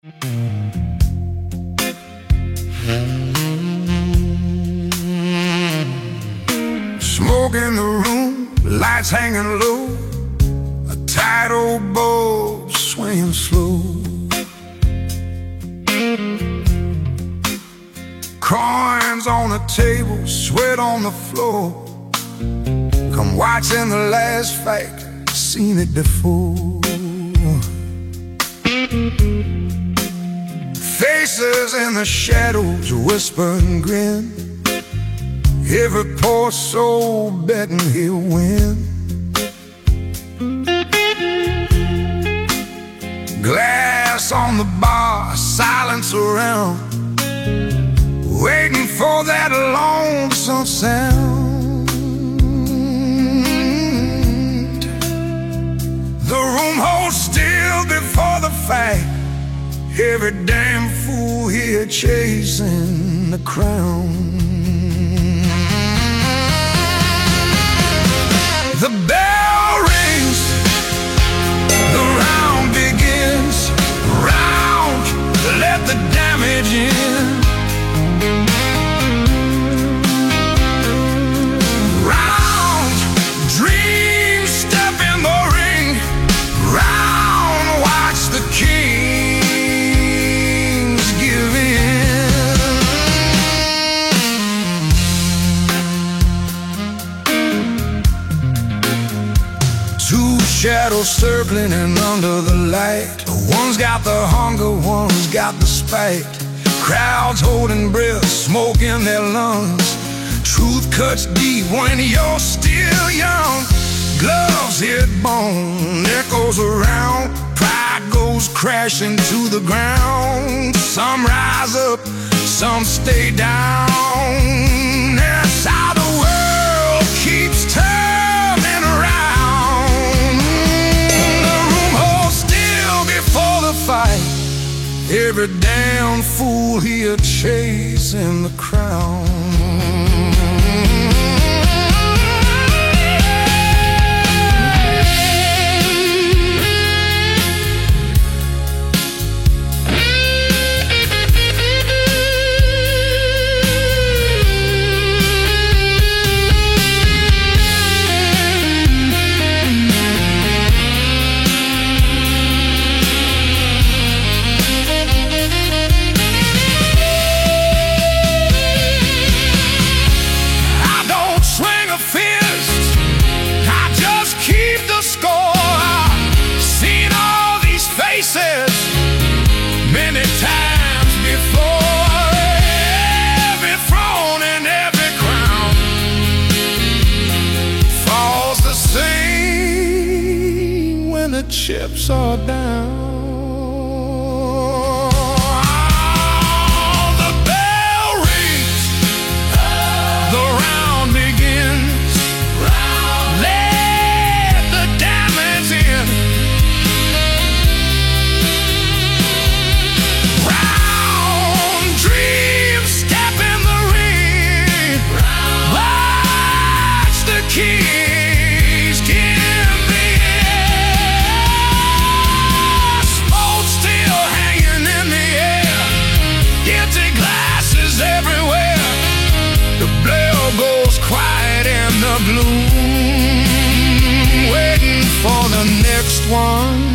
Smoke in the room, lights hanging low, a tight old bowl swaying slow. Coins on the table, sweat on the floor. Come watching the last fight, seen it before. Faces in the shadows whisper and grin. Every poor soul betting he'll win. Glass on the bar, silence around, waiting for that lonesome sound. The room holds still before the fight. Every damn fool here chasing the crown. The bell rings, the round begins. Round, let the damage in. Round, dreams step in the ring. Round, watch the kings give in. Two shadows circling and under the light. One's got the hunger, one's got the spite. Crowds holding breath, smoke in their lungs. Truth cuts deep when you're still young. Gloves hit bone, echoes around. Pride goes crashing to the ground. Some rise up, some stay down. That's how the world keeps turning around. The room holds still before the fight. Every damn fool here chasing the crown. Many times before, every throne and every crown falls the same when the chips are down. The bell rings, the round begins. Let the damage in. Keys give me smoke still hanging in the air. Empty glasses everywhere. The bell goes quiet in the gloom, waiting for the next one.